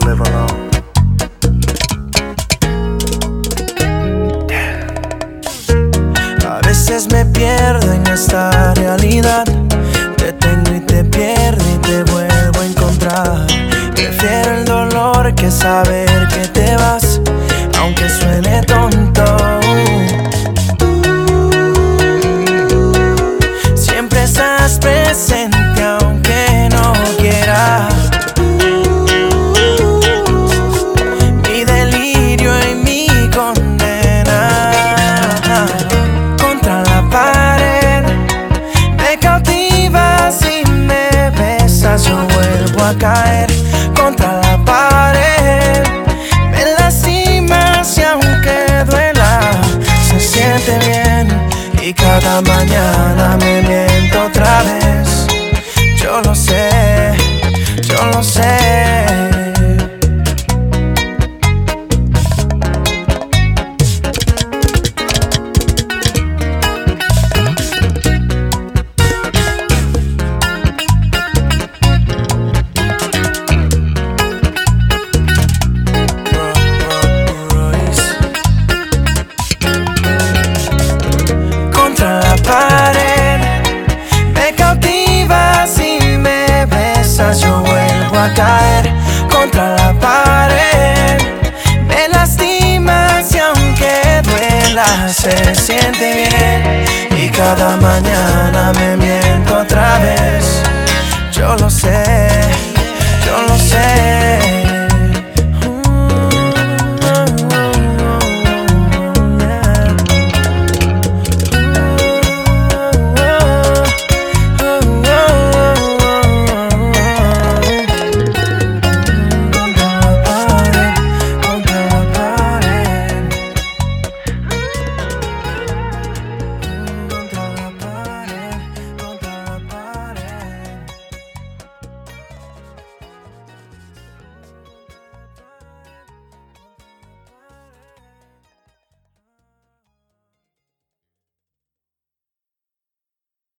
live alone. A veces me pierdo en esta realidad. Te tengo y te pierdo y te vuelvo a encontrar. Prefiero el dolor que saber que te vas, aunque suene tonto. Siempre estás presente aunque no quiera. Mi delirio y mi condena. Contra la pared me cautivas y me besas. Yo vuelvo a caer contra la pared. Me lastimas y aunque duela se siente bien. Y cada mañana me miento otra vez. Yo lo sé, yo lo sé. Yo vuelvo a caer contra la pared. Me lastimas y aunque duela se siente bien. Y cada mañana